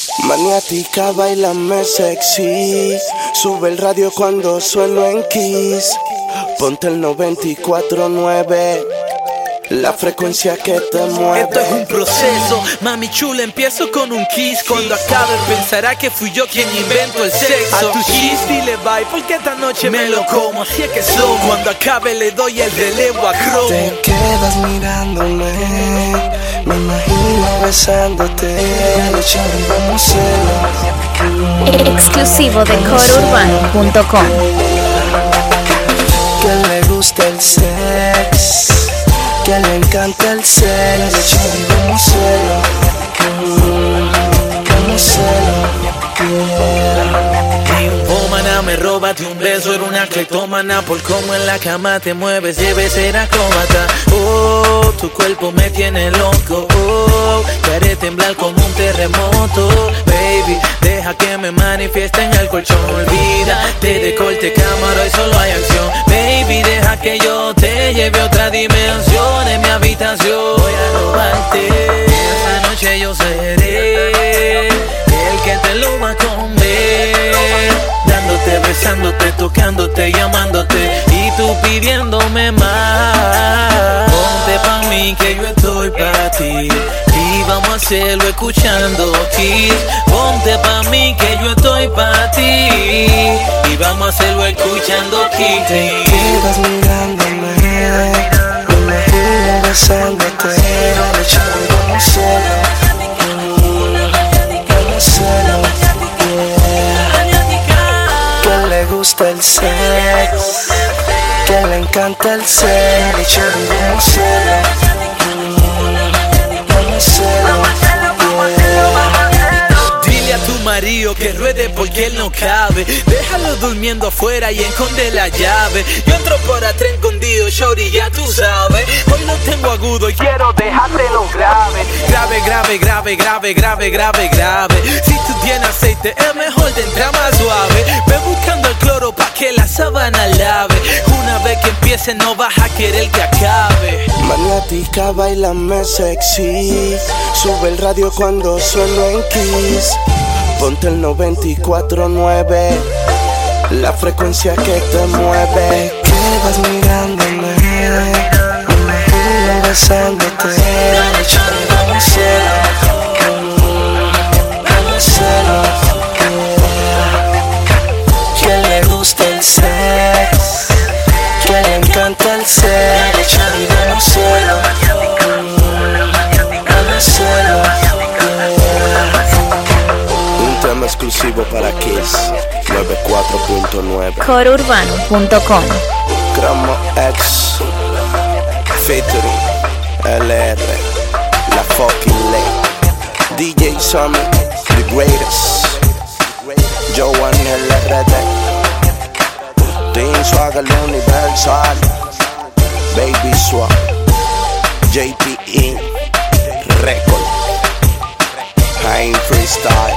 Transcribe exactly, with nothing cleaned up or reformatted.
Maniática, bailame sexy. Sube el radio cuando sueno en Kiss. Ponte el noventa y cuatro nueve, la frecuencia que te mueve. Esto es un proceso, mami chula, empiezo con un kiss. Cuando acabe pensará que fui yo quien inventó el sexo. A tu kiss dile bye, porque esta noche me lo como. Así es que somos. Cuando acabe le doy el relevo a cromo. Te quedas mirándome, me imagino besándote. Vamos a exclusivo de coro urbano punto com. Que le gusta el sex, que le encanta el sexo. Vamos a hacerlo, vamos a hacerlo. Ni un bomana me roba de un beso, era una cleptómana. Por cómo en la cama te mueves, debes ser acróbata. Oh, tu cuerpo me tiene loco. Oh, te haré temblar como un terremoto. Baby, deja que me manifieste en el colchón. Olvídate de corte cámara y solo hay acción. Baby, deja que yo te lleve a otra dimensión. En mi habitación voy a robarte. Esta noche yo seré el que te lo va a comer, dándote, besándote, tocándote, llamándote y tú pidiéndome más. Ponte pa' mí que yo estoy pa' ti y vamos a hacerlo escuchando Kiss. Ponte pa' mí que yo estoy pa' ti y vamos a hacerlo escuchando Kiss. Te quedas mirándome, me imagino besándote. Vamos a hacerlo. Que le gusta el sex, que le encanta el sexo. Vamos a hacerlo, vamos a hacerlo. Dile a tu marido que ruede porque él no cabe. Déjalo durmiendo afuera y esconde la llave. Yo entro por atrás escondido, shorty, ya tú sabes. Hoy no tengo agudo y quiero dejártelo grave. Grave, grave, grave, grave, grave, grave, grave. Si tú tienes aceite es mejor de entrar más suave. Ve buscando el cloro pa' que la sábana lave. Una vez que empiece no vas a querer que acabe. Maniática, bailame sexy. Sube el radio cuando sueno en Kiss. Ponte el noventa y cuatro nueve, la frecuencia que te mueve. Te quedas mirándome, me imagino besándote. Vamos a hacerlo, vamos a hacerlo. Que le gusta el sex, que le encanta el sexo. Vamos a hacerlo, vamos a hacerlo. Tema exclusivo para Kiss noventa y cuatro punto nueve, coro urbano punto com. Cromo X featuring L R, la fucking ley. D J Sammy, the greatest. Joan L R D, Team Swag al Universal, Baby Swag, J P E Record, I'm Freestyle.